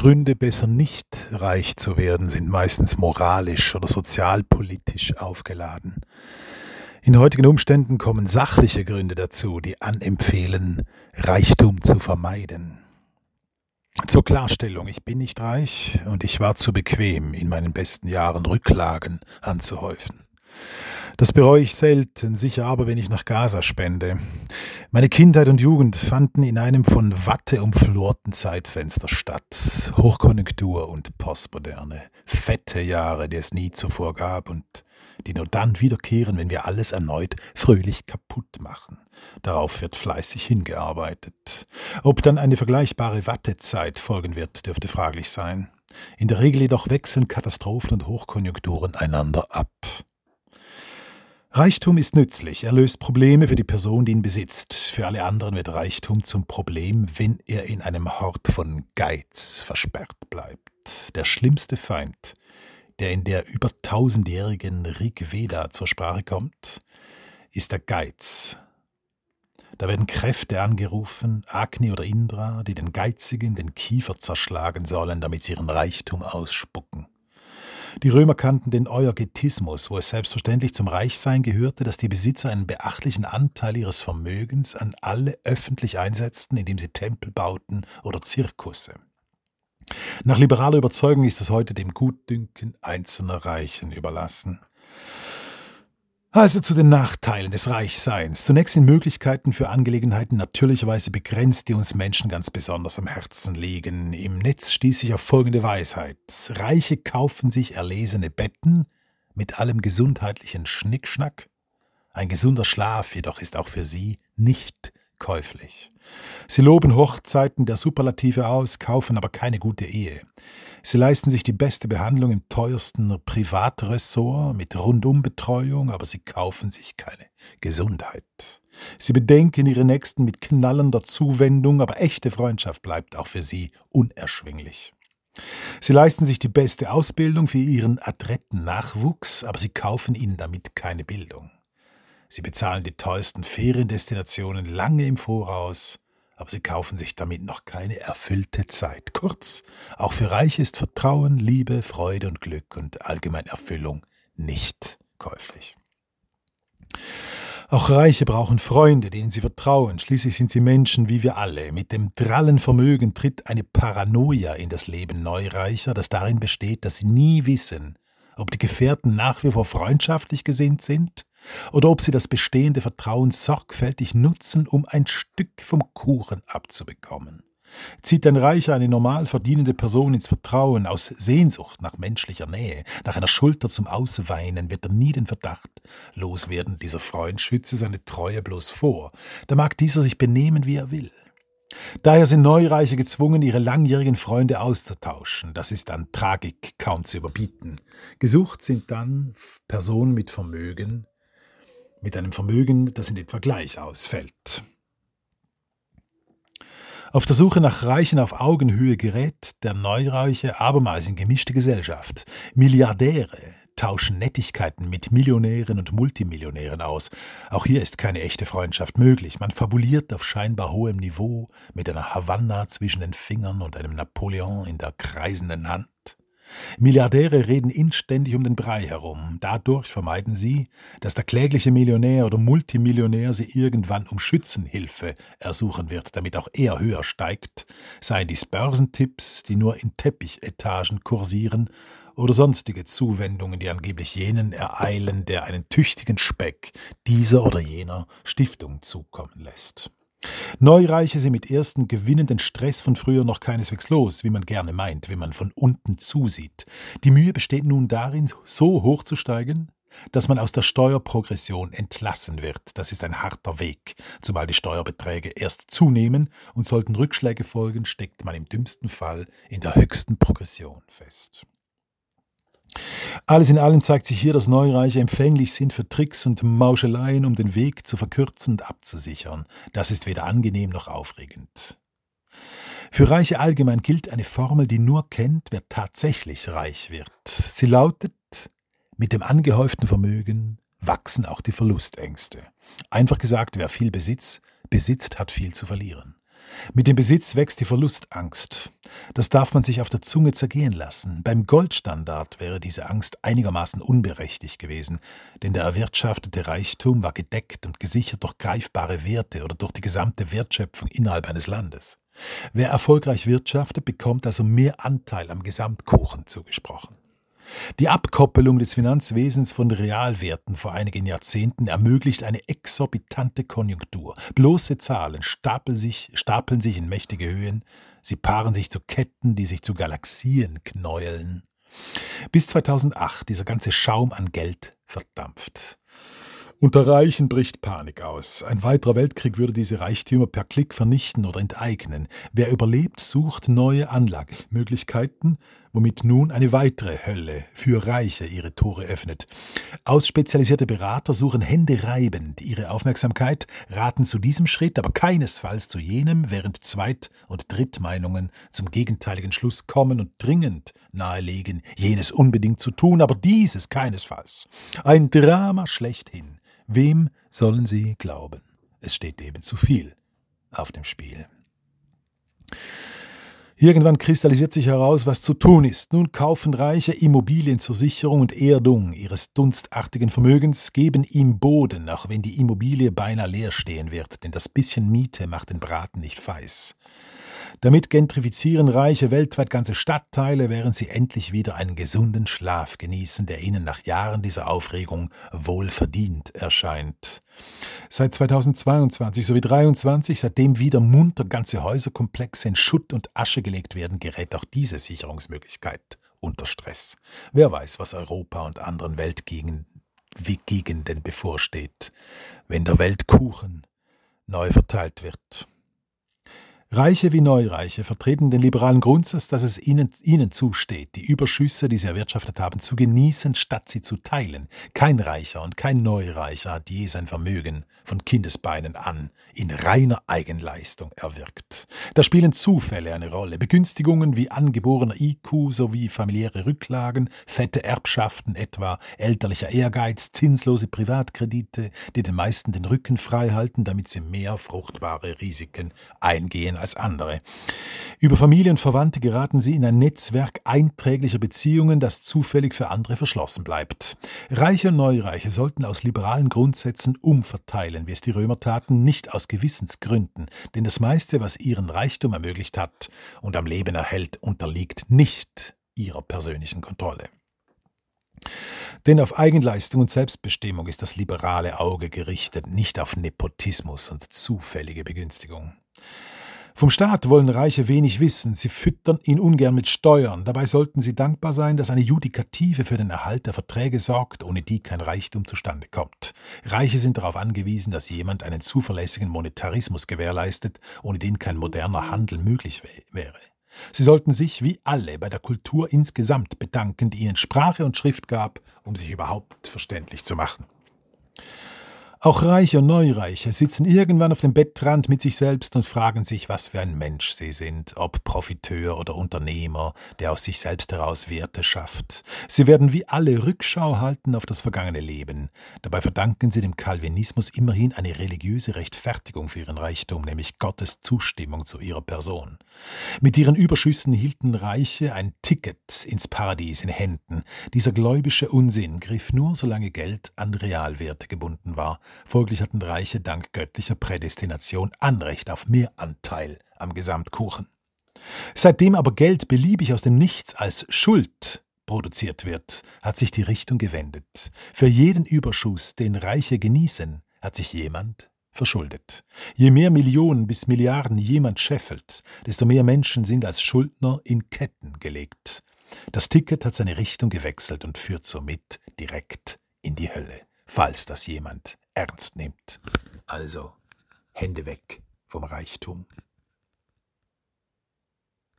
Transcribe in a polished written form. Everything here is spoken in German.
Gründe, besser nicht reich zu werden, sind meistens moralisch oder sozialpolitisch aufgeladen. In heutigen Umständen kommen sachliche Gründe dazu, die anempfehlen, Reichtum zu vermeiden. Zur Klarstellung, ich bin nicht reich und ich war zu bequem, in meinen besten Jahren Rücklagen anzuhäufen. Das bereue ich selten, sicher aber, wenn ich nach Gaza spende. Meine Kindheit und Jugend fanden in einem von Watte umflorten Zeitfenster statt. Hochkonjunktur und Postmoderne. Fette Jahre, die es nie zuvor gab und die nur dann wiederkehren, wenn wir alles erneut fröhlich kaputt machen. Darauf wird fleißig hingearbeitet. Ob dann eine vergleichbare Wattezeit folgen wird, dürfte fraglich sein. In der Regel jedoch wechseln Katastrophen und Hochkonjunkturen einander ab. Reichtum ist nützlich, er löst Probleme für die Person, die ihn besitzt. Für alle anderen wird Reichtum zum Problem, wenn er in einem Hort von Geiz versperrt bleibt. Der schlimmste Feind, der in der über 1000-jährigen Rig Veda zur Sprache kommt, ist der Geiz. Da werden Kräfte angerufen, Agni oder Indra, die den Geizigen den Kiefer zerschlagen sollen, damit sie ihren Reichtum ausspucken. Die Römer kannten den Euergetismus, wo es selbstverständlich zum Reichsein gehörte, dass die Besitzer einen beachtlichen Anteil ihres Vermögens an alle öffentlich einsetzten, indem sie Tempel bauten oder Zirkusse. Nach liberaler Überzeugung ist es heute dem Gutdünken einzelner Reichen überlassen. Also zu den Nachteilen des Reichseins. Zunächst sind Möglichkeiten für Angelegenheiten natürlicherweise begrenzt, die uns Menschen ganz besonders am Herzen liegen. Im Netz stieß ich auf folgende Weisheit. Reiche kaufen sich erlesene Betten mit allem gesundheitlichen Schnickschnack. Ein gesunder Schlaf jedoch ist auch für sie nicht käuflich. Sie loben Hochzeiten der Superlative aus, kaufen aber keine gute Ehe. Sie leisten sich die beste Behandlung im teuersten Privatressort mit Rundumbetreuung, aber sie kaufen sich keine Gesundheit. Sie bedenken ihre Nächsten mit knallender Zuwendung, aber echte Freundschaft bleibt auch für sie unerschwinglich. Sie leisten sich die beste Ausbildung für ihren adretten Nachwuchs, aber sie kaufen ihnen damit keine Bildung. Sie bezahlen die teuersten Feriendestinationen lange im Voraus, aber sie kaufen sich damit noch keine erfüllte Zeit. Kurz, auch für Reiche ist Vertrauen, Liebe, Freude und Glück und allgemein Erfüllung nicht käuflich. Auch Reiche brauchen Freunde, denen sie vertrauen. Schließlich sind sie Menschen wie wir alle. Mit dem drallen Vermögen tritt eine Paranoia in das Leben Neureicher, das darin besteht, dass sie nie wissen, ob die Gefährten nach wie vor freundschaftlich gesinnt sind oder ob sie das bestehende Vertrauen sorgfältig nutzen, um ein Stück vom Kuchen abzubekommen. Zieht ein Reicher eine normal verdienende Person ins Vertrauen aus Sehnsucht nach menschlicher Nähe, nach einer Schulter zum Ausweinen, wird er nie den Verdacht loswerden, dieser Freund schütze seine Treue bloß vor. Da mag dieser sich benehmen, wie er will. Daher sind Neureiche gezwungen, ihre langjährigen Freunde auszutauschen. Das ist an Tragik kaum zu überbieten. Gesucht sind dann Personen mit einem Vermögen, das in etwa gleich ausfällt. Auf der Suche nach Reichen auf Augenhöhe gerät der Neureiche abermals in gemischte Gesellschaft. Milliardäre tauschen Nettigkeiten mit Millionären und Multimillionären aus. Auch hier ist keine echte Freundschaft möglich. Man fabuliert auf scheinbar hohem Niveau mit einer Havanna zwischen den Fingern und einem Napoleon in der kreisenden Hand. Milliardäre reden inständig um den Brei herum. Dadurch vermeiden sie, dass der klägliche Millionär oder Multimillionär sie irgendwann um Schützenhilfe ersuchen wird, damit auch er höher steigt, seien dies Börsentipps, die nur in Teppichetagen kursieren, oder sonstige Zuwendungen, die angeblich jenen ereilen, der einen tüchtigen Speck dieser oder jener Stiftung zukommen lässt. Neureiche sind mit ersten Gewinnen den Stress von früher noch keineswegs los, wie man gerne meint, wenn man von unten zusieht. Die Mühe besteht nun darin, so hoch zu steigen, dass man aus der Steuerprogression entlassen wird. Das ist ein harter Weg, zumal die Steuerbeträge erst zunehmen und sollten Rückschläge folgen, steckt man im dümmsten Fall in der höchsten Progression fest. Alles in allem zeigt sich hier, dass Neureiche empfänglich sind für Tricks und Mauscheleien, um den Weg zu verkürzen und abzusichern. Das ist weder angenehm noch aufregend. Für Reiche allgemein gilt eine Formel, die nur kennt, wer tatsächlich reich wird. Sie lautet: Mit dem angehäuften Vermögen wachsen auch die Verlustängste. Einfach gesagt, wer viel besitzt, hat viel zu verlieren. Mit dem Besitz wächst die Verlustangst. Das darf man sich auf der Zunge zergehen lassen. Beim Goldstandard wäre diese Angst einigermaßen unberechtigt gewesen, denn der erwirtschaftete Reichtum war gedeckt und gesichert durch greifbare Werte oder durch die gesamte Wertschöpfung innerhalb eines Landes. Wer erfolgreich wirtschaftet, bekommt also mehr Anteil am Gesamtkuchen zugesprochen. Die Abkoppelung des Finanzwesens von Realwerten vor einigen Jahrzehnten ermöglicht eine exorbitante Konjunktur. Bloße Zahlen stapeln sich in mächtige Höhen, sie paaren sich zu Ketten, die sich zu Galaxien knäueln. Bis 2008 dieser ganze Schaum an Geld verdampft. Unter Reichen bricht Panik aus. Ein weiterer Weltkrieg würde diese Reichtümer per Klick vernichten oder enteignen. Wer überlebt, sucht neue Anlagemöglichkeiten, womit nun eine weitere Hölle für Reiche ihre Tore öffnet. Ausspezialisierte Berater suchen händereibend ihre Aufmerksamkeit, raten zu diesem Schritt, aber keinesfalls zu jenem, während Zweit- und Drittmeinungen zum gegenteiligen Schluss kommen und dringend nahelegen, jenes unbedingt zu tun, aber dieses keinesfalls. Ein Drama schlechthin. Wem sollen sie glauben? Es steht eben zu viel auf dem Spiel. Irgendwann kristallisiert sich heraus, was zu tun ist. Nun kaufen Reiche Immobilien zur Sicherung und Erdung ihres dunstartigen Vermögens, geben ihm Boden, auch wenn die Immobilie beinahe leer stehen wird, denn das bisschen Miete macht den Braten nicht feiß. Damit gentrifizieren Reiche weltweit ganze Stadtteile, während sie endlich wieder einen gesunden Schlaf genießen, der ihnen nach Jahren dieser Aufregung wohlverdient erscheint. Seit 2022 sowie 2023, seitdem wieder munter ganze Häuserkomplexe in Schutt und Asche gelegt werden, gerät auch diese Sicherungsmöglichkeit unter Stress. Wer weiß, was Europa und anderen Weltgegenden bevorsteht, wenn der Weltkuchen neu verteilt wird. Reiche wie Neureiche vertreten den liberalen Grundsatz, dass es ihnen zusteht, die Überschüsse, die sie erwirtschaftet haben, zu genießen, statt sie zu teilen. Kein Reicher und kein Neureicher hat je sein Vermögen von Kindesbeinen an in reiner Eigenleistung erwirkt. Da spielen Zufälle eine Rolle, Begünstigungen wie angeborener IQ sowie familiäre Rücklagen, fette Erbschaften etwa, elterlicher Ehrgeiz, zinslose Privatkredite, die den meisten den Rücken frei halten, damit sie mehr fruchtbare Risiken eingehen als andere. Über Familie und Verwandte geraten sie in ein Netzwerk einträglicher Beziehungen, das zufällig für andere verschlossen bleibt. Reiche und Neureiche sollten aus liberalen Grundsätzen umverteilen, wie es die Römer taten, nicht aus Gewissensgründen, denn das meiste, was ihren Reichtum ermöglicht hat und am Leben erhält, unterliegt nicht ihrer persönlichen Kontrolle. Denn auf Eigenleistung und Selbstbestimmung ist das liberale Auge gerichtet, nicht auf Nepotismus und zufällige Begünstigung. Vom Staat wollen Reiche wenig wissen, sie füttern ihn ungern mit Steuern. Dabei sollten sie dankbar sein, dass eine Judikative für den Erhalt der Verträge sorgt, ohne die kein Reichtum zustande kommt. Reiche sind darauf angewiesen, dass jemand einen zuverlässigen Monetarismus gewährleistet, ohne den kein moderner Handel möglich wäre. Sie sollten sich, wie alle, bei der Kultur insgesamt bedanken, die ihnen Sprache und Schrift gab, um sich überhaupt verständlich zu machen. Auch Reiche und Neureiche sitzen irgendwann auf dem Bettrand mit sich selbst und fragen sich, was für ein Mensch sie sind, ob Profiteur oder Unternehmer, der aus sich selbst heraus Werte schafft. Sie werden wie alle Rückschau halten auf das vergangene Leben. Dabei verdanken sie dem Calvinismus immerhin eine religiöse Rechtfertigung für ihren Reichtum, nämlich Gottes Zustimmung zu ihrer Person. Mit ihren Überschüssen hielten Reiche ein Ticket ins Paradies in Händen. Dieser gläubische Unsinn griff nur, solange Geld an Realwerte gebunden war. Folglich hatten Reiche dank göttlicher Prädestination Anrecht auf mehr Anteil am Gesamtkuchen. Seitdem aber Geld beliebig aus dem Nichts als Schuld produziert wird, hat sich die Richtung gewendet. Für jeden Überschuss, den Reiche genießen, hat sich jemand verschuldet. Je mehr Millionen bis Milliarden jemand scheffelt, desto mehr Menschen sind als Schuldner in Ketten gelegt. Das Ticket hat seine Richtung gewechselt und führt somit direkt in die Hölle, falls das jemand ernst nimmt. Also, Hände weg vom Reichtum.